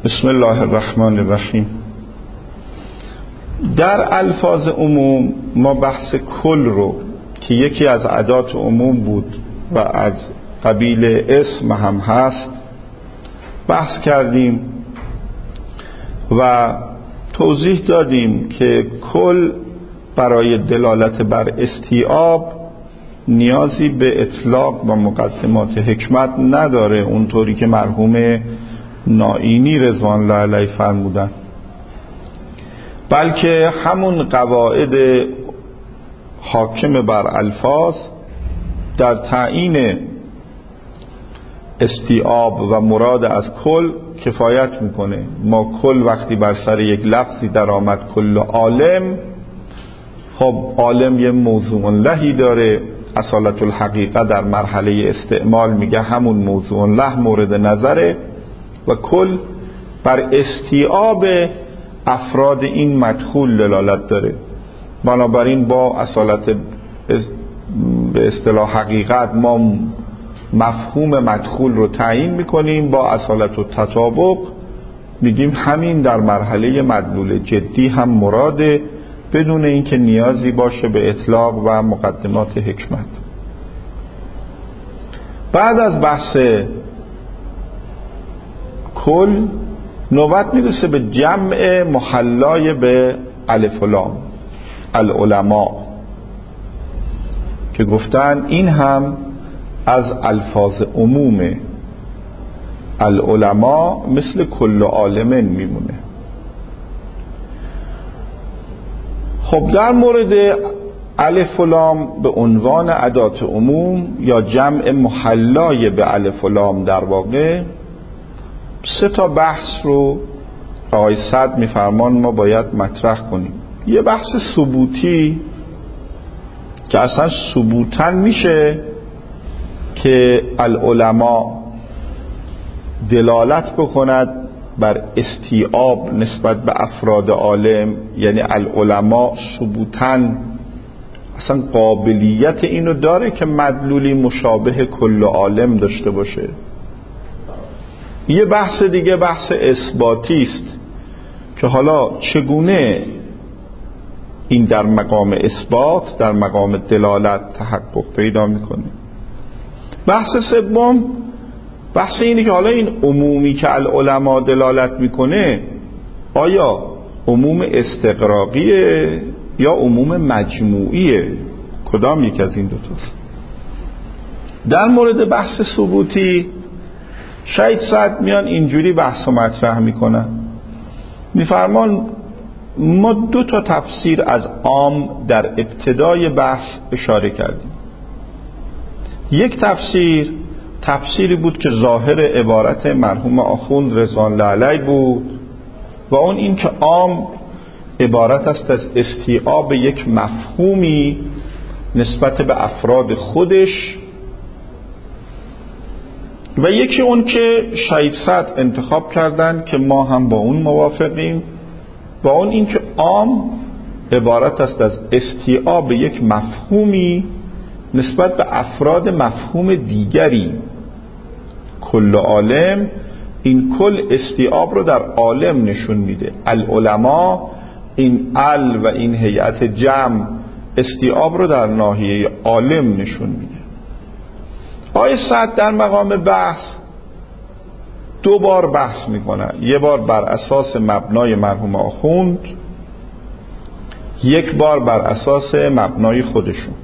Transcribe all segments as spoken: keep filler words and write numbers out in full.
بسم الله الرحمن الرحیم. در الفاظ عموم ما بحث کل رو که یکی از ادات عموم بود و از قبیل اسم هم هست بحث کردیم و توضیح دادیم که کل برای دلالت بر استیعاب نیازی به اطلاق و مقدمات حکمت نداره، اونطوری که مرحوم نائینی رضوان الله علیه فرمودن، بلکه همون قواعد حاکم بر الفاظ در تعیین استیعاب و مراد از کل کفایت میکنه. ما کل وقتی بر سر یک لفظی در آمد کل عالم، خب عالم یه موضوع لهی داره، اصالت الحقیقه در مرحله استعمال میگه همون موضوع له مورد نظره و کل بر استیعاب افراد این مدخول دلالت داره. بنابراین با اصالت به اصطلاح حقیقت ما مفهوم مدخول رو تعیین میکنیم، با اصالت و تطابق میگیم همین در مرحله مدلول جدی هم مراده، بدون اینکه نیازی باشه به اطلاق و مقدمات حکمت. بعد از بحث کل نوبت میرسه به جمع محلای به الف و لام، العلماء، که گفتن این هم از الفاظ عمومه. العلماء مثل کل عالمن میمونه. خب در مورد الف و لام به عنوان ادات عموم یا جمع محلای به الف و لام در واقع سه تا بحث رو آقای سعد میفرمان ما باید مطرح کنیم. یه بحث ثبوتی که اصلا ثبوتاً میشه که العلماء دلالت بکند بر استیعاب نسبت به افراد عالم، یعنی العلماء ثبوتاً اصلا قابلیت اینو داره که مدلولی مشابه کل عالم داشته باشه. یه بحث دیگه بحث اثباتی است که حالا چگونه این در مقام اثبات در مقام دلالت تحقق پیدا میکنه. بحث سوم بحث اینه که حالا این عمومی که العلماء دلالت میکنه آیا عموم استغراقیه یا عموم مجموعیه؟ کدام یک از این دوتاست؟ در مورد بحث ثبوتی شاید ساعت میان اینجوری بحث و مطرح میکنن، میفرمان ما دو تا تفسیر از عام در ابتدای بحث اشاره کردیم. یک تفسیر تفسیری بود که ظاهر عبارت مرحوم آخوند رضوان الله علیه بود و اون این که عام عبارت است از استیعاب یک مفهومی نسبت به افراد خودش، و یکی اون که شهید سعد انتخاب کردن که ما هم با اون موافقیم و اون این که عام عبارت است از استیعاب یک مفهومی نسبت به افراد مفهوم دیگری. کل عالم، این کل استیعاب رو در عالم نشون میده. العلماء، این ال و این هیئت جمع استیعاب رو در ناحیه عالم نشون میده. آقای سعد در مقام بحث دو بار بحث میکنن، یه بار بر اساس مبنای مرحوم آخوند، یک بار بر اساس مبنای خودشون.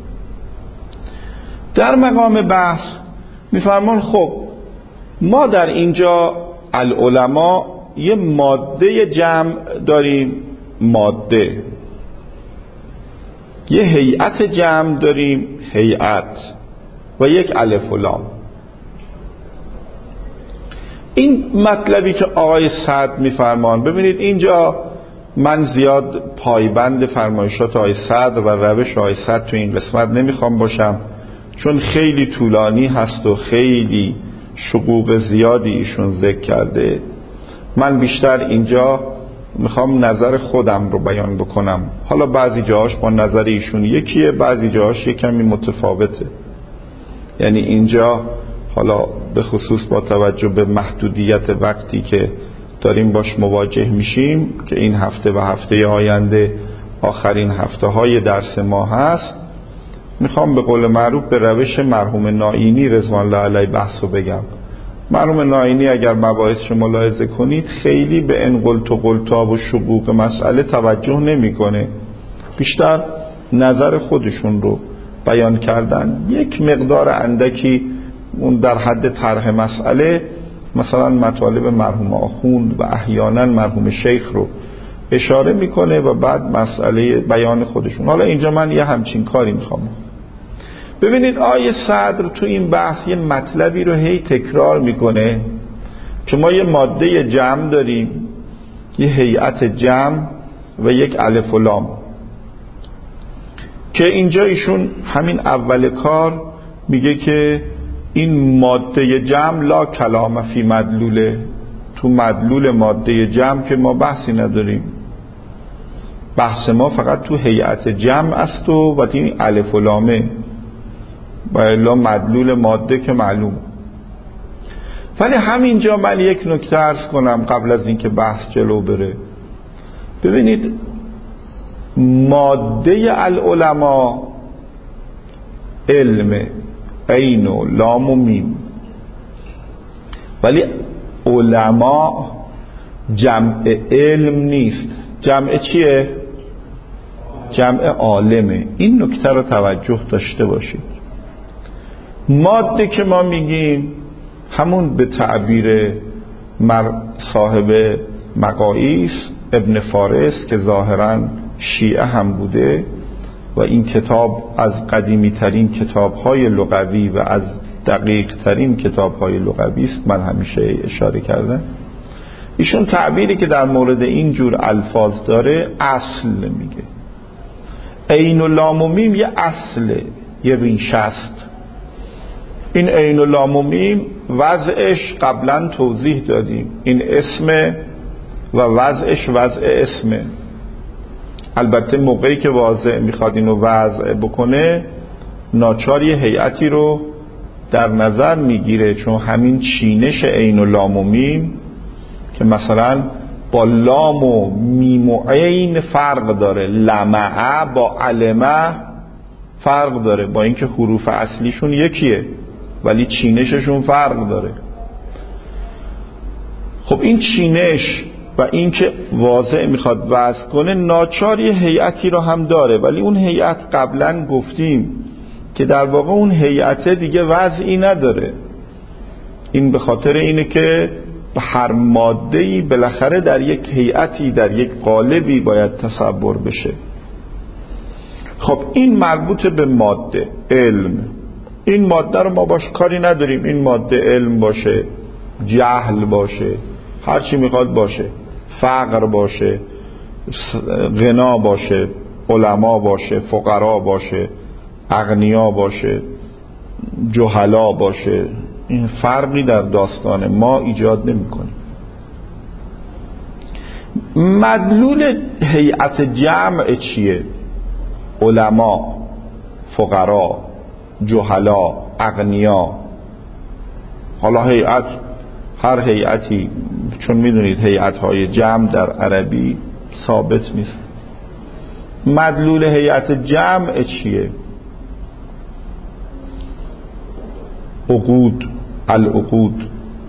در مقام بحث میفرمان خب ما در اینجا العلماء یه ماده جمع داریم، ماده، یه هیئت جمع داریم، هیئت، و یک الف و لام. این مطلبی که آقای سعد میفرمان، ببینید اینجا من زیاد پایبند فرمایشات آقای سعد و روش آقای سعد تو این قسمت نمیخوام باشم، چون خیلی طولانی هست و خیلی شقوق زیادی ایشون ذکر کرده. من بیشتر اینجا میخوام نظر خودم رو بیان بکنم. حالا بعضی جاهاش با نظر ایشون یکیه، بعضی جاهاش یک کمی متفاوته. یعنی اینجا حالا به خصوص با توجه به محدودیت وقتی که داریم باش مواجه میشیم که این هفته و هفته آینده آخرین هفته های درس ما هست، میخوام به قول معروف به روش مرحوم نائینی رضوان الله علیه بحث رو بگم. مرحوم نائینی اگر مباحثش ملاحظه کنید خیلی به انقلت و قلتاب و شقوق مسئله توجه نمیکنه، بیشتر نظر خودشون رو بیان کردن. یک مقدار اندکی اون در حد طرح مسئله، مثلا مطالب مرحوم آخوند و احیانا مرحوم شیخ رو اشاره میکنه و بعد مسئله بیان خودشون. حالا اینجا من یه همچین کاری میخوام. ببینید آیه صدر تو این بحث یه مطلبی رو هی تکرار میکنه که ما یه ماده جمع داریم، یه هیئت جمع و یک الف و لام، که اینجا ایشون همین اول کار میگه که این ماده جمع لا کلام فی مدلوله، تو مدلول ماده جمع که ما بحثی نداریم، بحث ما فقط تو هیئت جمع است و و این الف و لامه و الا مدلول ماده که معلوم. ولی همینجا من یک نکته عرض کنم قبل از اینکه بحث جلو بره. ببینید ماده العلماء علم، عین و لام و میم، ولی علماء جمع علم نیست. جمع چیه؟ جمع عالمه. این نکته رو توجه داشته باشید. ماده که ما میگیم همون به تعبیر صاحب مقاییس ابن فارس که ظاهراً شیعه هم بوده و این کتاب از قدیمی ترین کتاب های لغوی و از دقیق ترین کتاب های لغوی است، من همیشه اشاره کردم. ایشون تعبیری که در مورد این جور الفاظ داره اصل میگه. عین و لام و میم یه اصله، یه ریشه است. این عین و لام و میم وضعش قبلا توضیح دادیم، این اسم و وضعش وضع اسمه. البته موقعی که واضع میخواد اینو وضع بکنه ناچار یه هیئتی رو در نظر میگیره، چون همین چینش عین و لام و میم که مثلا با لام و میم و عین فرق داره، لمعه با علمه فرق داره، با اینکه حروف اصلیشون یکیه ولی چینششون فرق داره. خب این چینش و این که واضع میخواد وضع کنه ناچار یه هیئتی رو هم داره، ولی اون هیئت قبلا گفتیم که در واقع اون هیئت دیگه وضعی نداره. این به خاطر اینه که هر ماده‌ای بالاخره در یک هیئتی، در یک قالبی باید تصور بشه. خب این مربوط به ماده علم. این ماده رو ما باش کاری نداریم، این ماده علم باشه، جهل باشه، هر چی میخواد باشه، فقر باشه، غنا باشه، علما باشه، فقرا باشه، اغنیا باشه، جهلا باشه، این فرقی در داستان ما ایجاد نمی کنه. مدلول هیئت جمع چیه؟ علما، فقرا، جهلا، اغنیا. حالا هیئت، هر هیئتی، چون میدونید هیئت‌های جمع در عربی ثابت نیست. مدلول هیئت جمع چیه؟ عقود، العقود.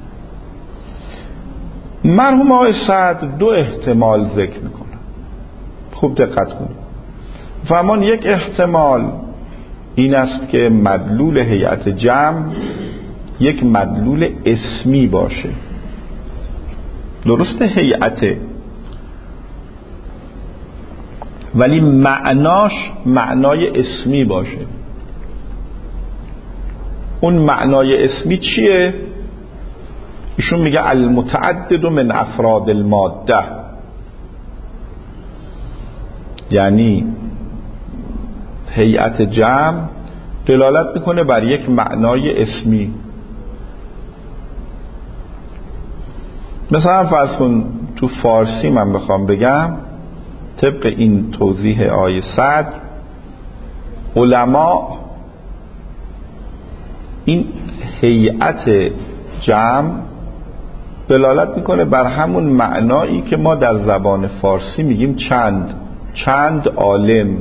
مرحوم آقای صدر دو احتمال ذکر میکنه، خوب دقت کنید. فرمان یک احتمال این است که مدلول هیئت جمع یک مدلول اسمی باشه. درسته هیئته، ولی معناش معنای اسمی باشه. اون معنای اسمی چیه؟ ایشون میگه المتعدد من افراد الماده، یعنی هیئت جمع دلالت میکنه بر یک معنای اسمی. مثلا فرض کن تو فارسی من بخوام بگم طبق این توضیح آیه صدر، علما این هیئت جمع دلالت میکنه بر همون معنایی که ما در زبان فارسی میگیم چند چند عالم،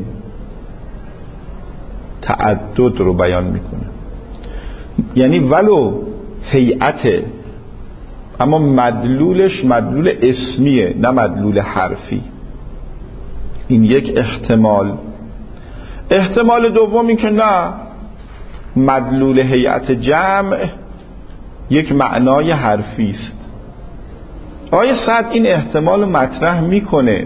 تعدد رو بیان میکنه. یعنی ولو هیئته، اما مدلولش مدلول اسمیه نه مدلول حرفی. این یک احتمال. احتمال دوم این که نه، مدلول هیئت جمع یک معنای حرفی است. آقای سعد این احتمال رو مطرح میکنه،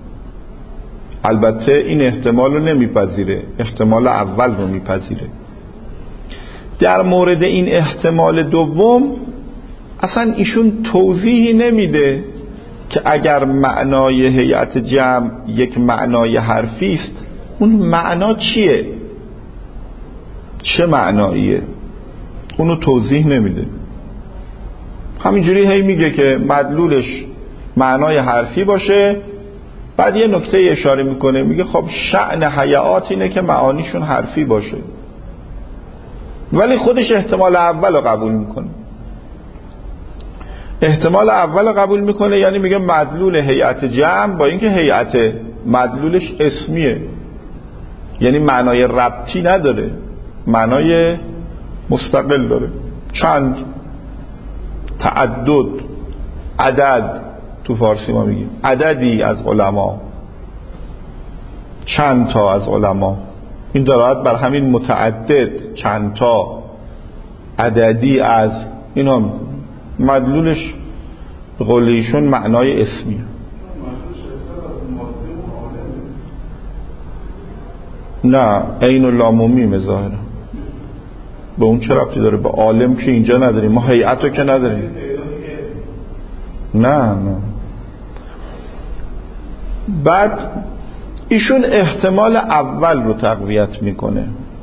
البته این احتمال رو نمیپذیره، احتمال اول رو میپذیره. در مورد این احتمال دوم اصلا ایشون توضیحی نمیده که اگر معنای هیئت جمع یک معنای حرفی است، اون معنا چیه، چه معناییه، اونو توضیح نمیده. همینجوری هی میگه که مدلولش معنای حرفی باشه، بعد یه نکته اشاره میکنه، میگه خب شأن هیئات اینه که معانیشون حرفی باشه، ولی خودش احتمال اول رو قبول میکنه. احتمال اول رو قبول میکنه یعنی میگه مدلول هیئت جمع با اینکه هیئت مدلولش اسمیه، یعنی معنای ربطی نداره، معنای مستقل داره. چند، تعدد، عدد، تو فارسی ما میگیم عددی از علما، چند تا از علما. این دارد بر همین متعدد، چند تا، عددی از، اینا مدلولش به قول ایشون معنای اسمیه. نه، عین و لام و میم ظاهرا. به اون چه ربطی داره؟ به عالم که اینجا نداریم، ما هیئت رو که نداریم. نه نه. بعد ایشون احتمال اول رو تقویت میکنه،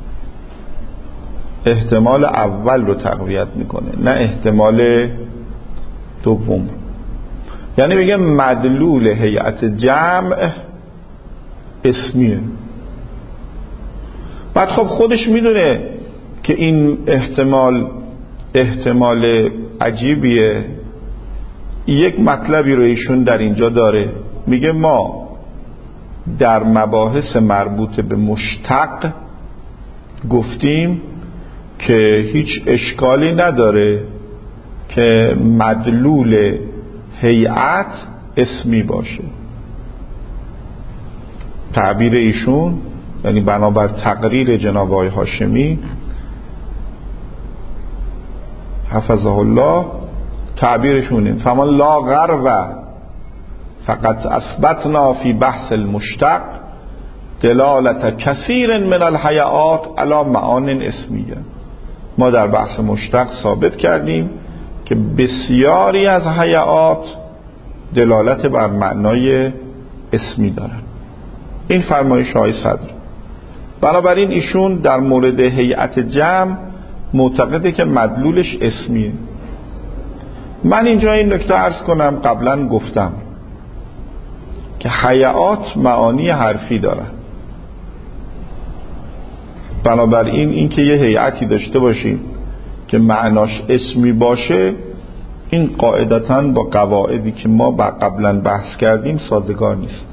احتمال اول رو تقویت میکنه نه احتمال دوم. یعنی میگه مدلول هیئت جمع اسمیه. بعد خب خودش میدونه که این احتمال احتمال عجیبیه. یک مطلبی رو ایشون در اینجا داره، میگه ما در مباحث مربوط به مشتق گفتیم که هیچ اشکالی نداره که مدلول هیئت اسمی باشه. تعبیر ایشون یعنی بنابر تقریر جناب آقای هاشمی حفظه الله، تعبیرشون این فما لا غرو فقط اثبتنا فی بحث المشتق دلالت کثیر من الهیئات علی معان اسمیه. ما در بحث مشتق ثابت کردیم که بسیاری از هیئات دلالت بر معنای اسمی دارن. این فرمایش های صدر. بنابراین ایشون در مورد هیئت جمع معتقده که مدلولش اسمیه. من اینجا این نکته عرض کنم، قبلا گفتم که هیئات معانی حرفی دارن. بنابراین این که یه هیئتی داشته باشیم که معناش اسمی باشه، این قاعدتاً با قواعدی که ما قبلا بحث کردیم سازگار نیست.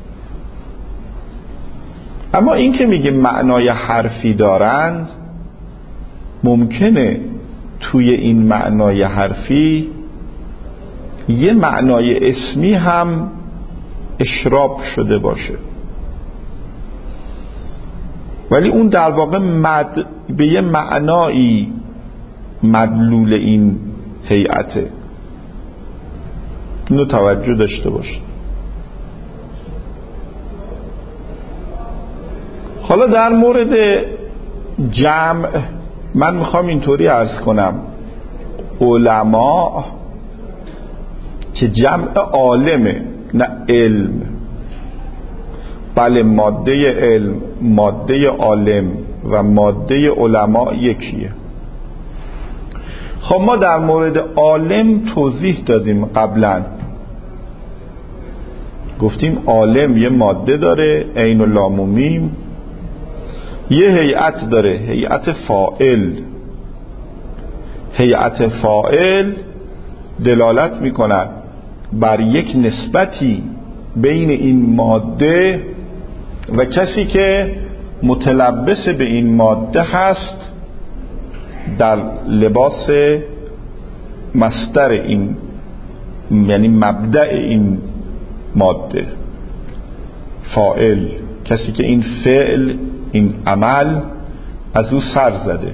اما این که میگه معنای حرفی دارند، ممکنه توی این معنای حرفی یه معنای اسمی هم اشراب شده باشه، ولی اون در واقع مد... به یه معنایی مدلول این هیئته. اینو توجه داشته باشید. حالا در مورد جمع من میخوام اینطوری عرض کنم، علما که جمع عالمه نه علم. بله ماده علم، ماده عالم و ماده علما یکیه. خب ما در مورد عالم توضیح دادیم قبلا، گفتیم عالم یه ماده داره عین و لام و میم، یه هیئت داره هیئت فاعل. هیئت فاعل دلالت میکنن بر یک نسبتی بین این ماده و کسی که متلبس به این ماده هست در لباس مصدر این، یعنی مبدأ این ماده، فاعل، کسی که این فعل، این عمل از او سر زده.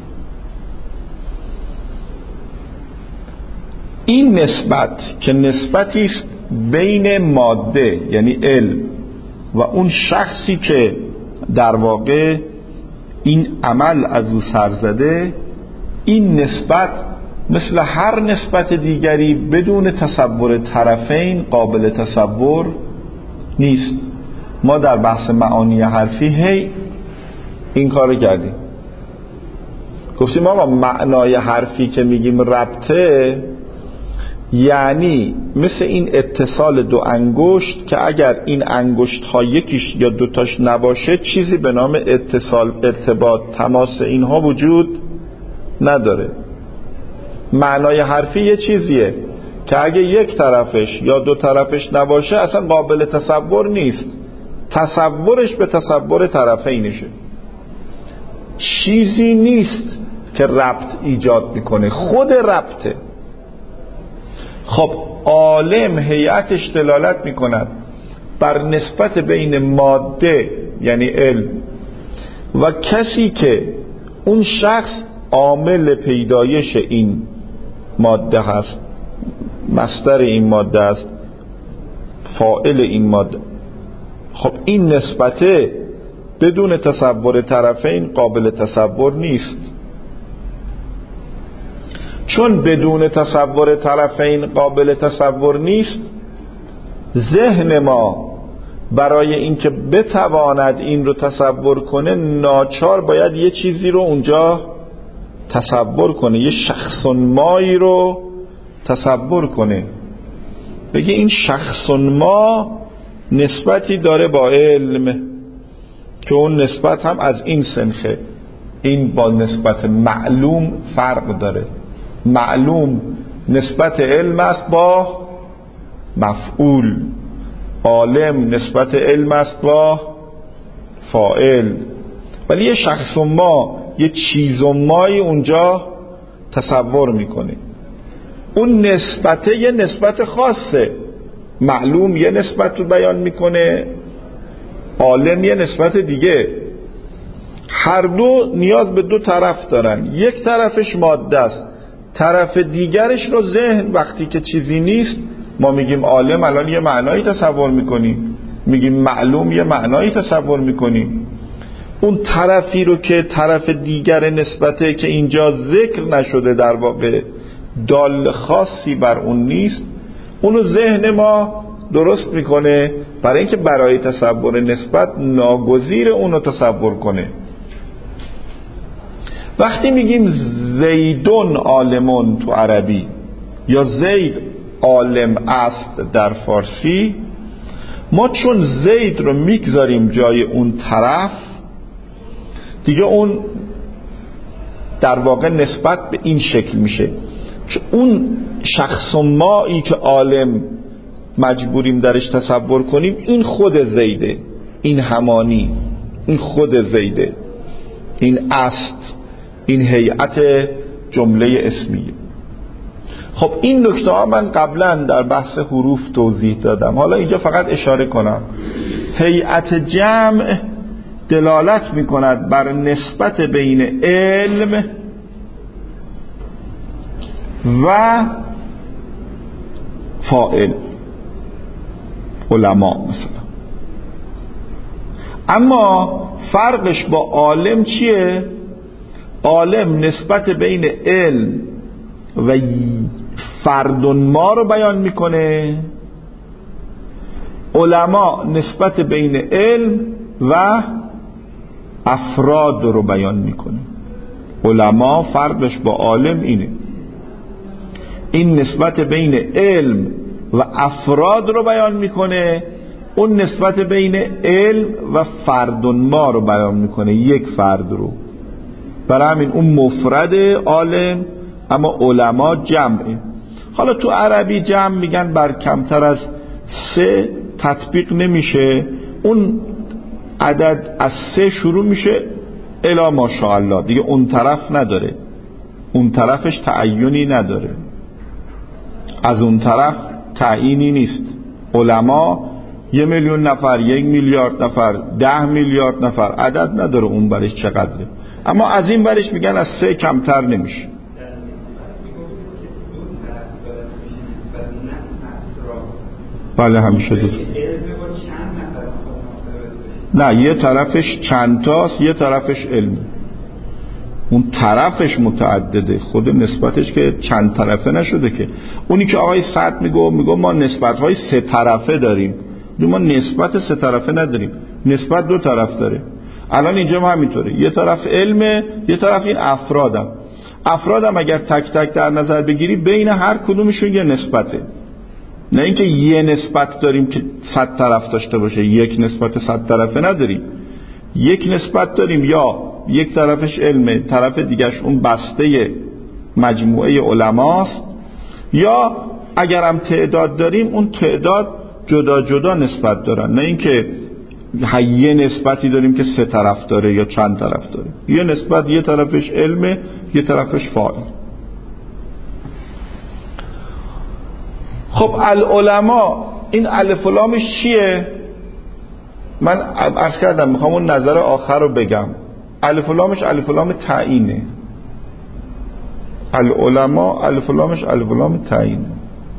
این نسبت که نسبتی است بین ماده یعنی علم و اون شخصی که در واقع این عمل از او سر زده، این نسبت مثل هر نسبت دیگری بدون تصور طرفین قابل تصور نیست. ما در بحث معانی حرفی هی این کارو کردیم، گفتیم آقا معنای حرفی که میگیم ربطه، یعنی مثل این اتصال دو انگشت که اگر این انگشت ها یکیش یا دوتاش نباشه چیزی به نام اتصال، ارتباط، تماس اینها وجود نداره. معنای حرفی یه چیزیه که اگه یک طرفش یا دو طرفش نباشه اصلا قابل تصور نیست، تصورش به تصور طرفینشه، چیزی نیست که ربط ایجاد میکنه، خود ربطه. خب عالم هیئتش دلالت میکند بر نسبت بین ماده یعنی علم و کسی که اون شخص عامل پیدایش این ماده هست، مصدر این ماده است، فاعل این ماده. خب این نسبته بدون تصور طرفین قابل تصور نیست. چون بدون تصور طرفین قابل تصور نیست، ذهن ما برای اینکه بتواند این رو تصور کنه ناچار باید یه چیزی رو اونجا تصور کنه، یه شخص مایی رو تصور کنه، بگه این شخص ما نسبتی داره با علم که اون نسبت هم از این سنخه. این با نسبت معلوم فرق داره. معلوم نسبت علم است با مفعول، عالم نسبت علم است با فاعل، ولی یه شخص ما یه چیز مایی اونجا تصور میکنه. اون نسبته یه نسبت خاصه، معلوم یه نسبت رو بیان میکنه، عالم یه نسبت دیگه. هر دو نیاز به دو طرف دارن، یک طرفش ماده است، طرف دیگرش رو ذهن. وقتی که چیزی نیست ما میگیم عالم، الان یه معنایی تصور میکنیم، میگیم معلوم یه معنایی تصور میکنیم. اون طرفی رو که طرف دیگر نسبته که اینجا ذکر نشده، در واقع دال خاصی بر اون نیست، اونو ذهن ما درست میکنه برای اینکه برای تصور نسبت ناگزیر اونو تصور کنه. وقتی میگیم زیدون عالمون تو عربی یا زید عالم است در فارسی، ما چون زید رو میگذاریم جای اون طرف، دیگه اون در واقع نسبت به این شکل میشه که اون شخص مایی که عالم مجبوریم درش تصور کنیم، این خود زیده، این همانی، این خود زیده، این است، این هیئت جمله اسمیه. خب این نکته ها من قبلا در بحث حروف توضیح دادم، حالا اینجا فقط اشاره کنم. هیئت جمع دلالت می کند بر نسبت بین علم و فاعل، علما مثلا. اما فرقش با عالم چیه؟ عالم نسبت بین علم و فردون ما رو بیان میکنه، علما نسبت بین علم و افراد رو بیان میکنه. علما فرقش با عالم اینه، این نسبت بین علم و افراد رو بیان میکنه، اون نسبت بین علم و فردون ما رو بیان میکنه، یک فرد رو. برای همین اون مفرد عالم، اما علما جمعه. حالا تو عربی جمع میگن بر کمتر از سه تطبیق نمیشه، اون عدد از سه شروع میشه الا ماشاءالله، دیگه اون طرف نداره، اون طرفش تعیینی نداره، از اون طرف تعیینی نیست. علما یه میلیون نفر، یک میلیارد نفر، ده میلیارد نفر، عدد نداره اون برش چقدره، اما از این برش میگن از سه کمتر نمیشه. بله همیشه دو. نه، یه طرفش چند تاست، یه طرفش علم، اون طرفش متعدده، خود نسبتش که چند طرفه نشده که. اونی که آقای سعد میگو میگو ما نسبت‌های سه طرفه داریم، ما نسبت سه طرفه نداریم، نسبت دو طرف داره. الان اینجا هم همینطوره، یه طرف علمه، یه طرف این افرادم. افرادم اگر تک تک در نظر بگیری بین هر کدومشون یه نسبته، نه اینکه یه نسبت داریم که صد طرف داشته باشه، یک نسبت صد طرفه نداریم، یک نسبت داریم یا یک طرفش علمه، طرف دیگرش اون بسته مجموعه علماست، یا اگرم تعداد داریم اون تعداد جدا جدا نسبت دارن، نه اینکه یه نسبتی داریم که سه طرف داره یا چند طرف داره، یه نسبت یه طرفش علمه یه طرفش فاعل. خب العلماء این الف و لامش چیه؟ من عرض کردم میخوام اون نظر آخر رو بگم. الف و لامش الف و لام تعیینه، العلماء الف و لامش الف و لام تعیینه.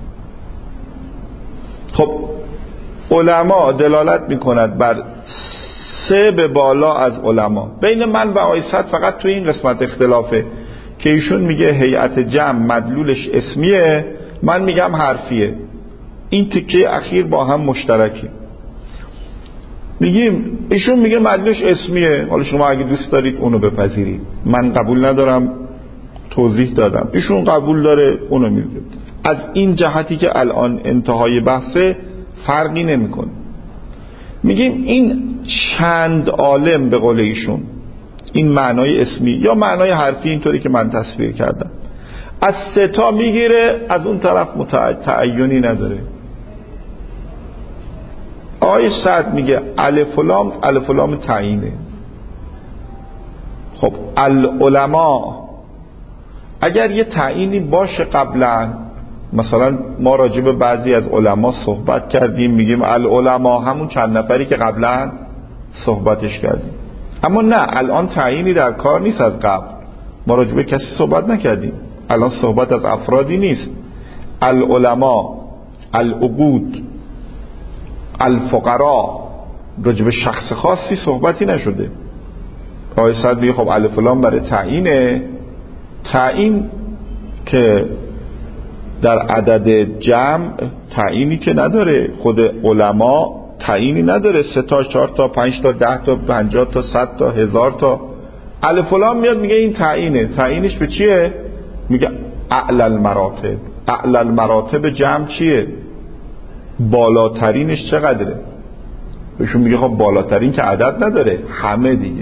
خب علما دلالت میکند بر سه به بالا از علما. بین من و آقای سعد فقط توی این قسمت اختلافه که ایشون میگه هیئت جمع مدلولش اسمیه، من میگم حرفیه. این تکه اخیر با هم مشترکی. میگیم ایشون میگه مدلولش اسمیه، حالا شما اگه دوست دارید اونو بپذیرید، من قبول ندارم، توضیح دادم، ایشون قبول داره اونو میگه. از این جهتی که الان انتهای بحثه فرقی نمیکنه. میگیم این چند عالم به قول ایشون، این معنای اسمی یا معنای حرفی اینطوری که من تصویر کردم، از سه تا میگیره، از اون طرف تعیینی نداره. آیه سعد میگه الف و لام الف و لام تعیینه. خب العلماء اگر یه تعیینی باشه قبلا، مثلا ما راجع به بعضی از علما صحبت کردیم، میگیم العلماء همون چند نفری که قبلا صحبتش کردیم، اما نه الان تعیینی در کار نیست از قبل، ما راجع به کسی صحبت نکردیم، الان صحبت از افرادی نیست. العلماء، العقود، الفقراء، راجع به شخص خاصی صحبتی نشده. آیه صد میگه خب الف و لام برای تعیینه، تعیین که در عدد جمع تعیینی که نداره، خود علما تعیینی نداره، سه تا، چهار تا، پنج تا، ده تا، پنجاه تا، صد تا، هزار تا. الف و لام میاد میگه این تعیینه. تعیینش به چیه؟ میگه اعلی المراتب. اعلی المراتب جمع چیه؟ بالاترینش چقدره؟ بهشون میگه خب بالاترین که عدد نداره، همه دیگه.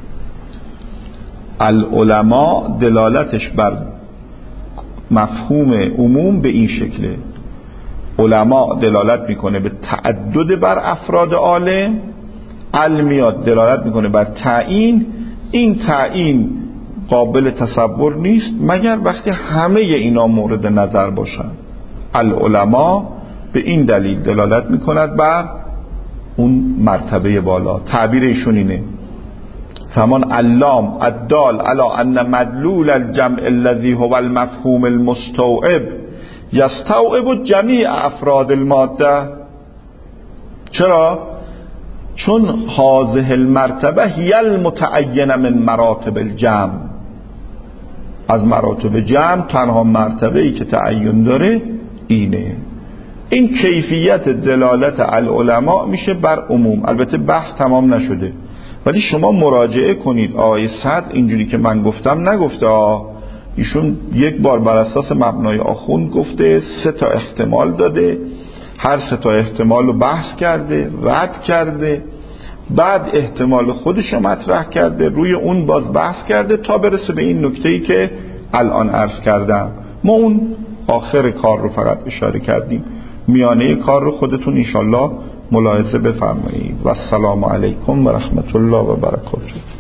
العلماء دلالتش بر مفهوم عموم به این شکله. علماء دلالت میکنه به تعدد بر افراد عالم، علمیات دلالت میکنه بر تعیین. این تعیین قابل تصور نیست مگر وقتی همه اینا مورد نظر باشن. العلماء به این دلیل دلالت میکند بر اون مرتبه بالا. تعبیر ایشون اینه: فمان علام الدال علی ان مدلول الجمع الذي هو المفهوم المستوعب یستوعب جمیع افراد الماده. چرا؟ چون هذه المرتبه هی المتعین من مراتب الجمع. از مراتب جمع تنها مرتبه ای که تعین داره اینه. این کیفیت دلالت العلماء میشه بر عموم. البته بحث تمام نشده، ولی شما مراجعه کنید. آیه صد اینجوری که من گفتم نگفته. ایشون یک بار بر اساس مبنای آخوند گفته، سه تا احتمال داده، هر سه تا احتمال رو بحث کرده، رد کرده، بعد احتمال خودش رو مطرح کرده، روی اون باز بحث کرده تا برسه به این نکته‌ای که الان عرض کردم. ما اون آخر کار رو فقط اشاره کردیم، میانه کار رو خودتون انشالله ملاحظه بفرمایید. و السلام علیکم و رحمت الله و برکاته.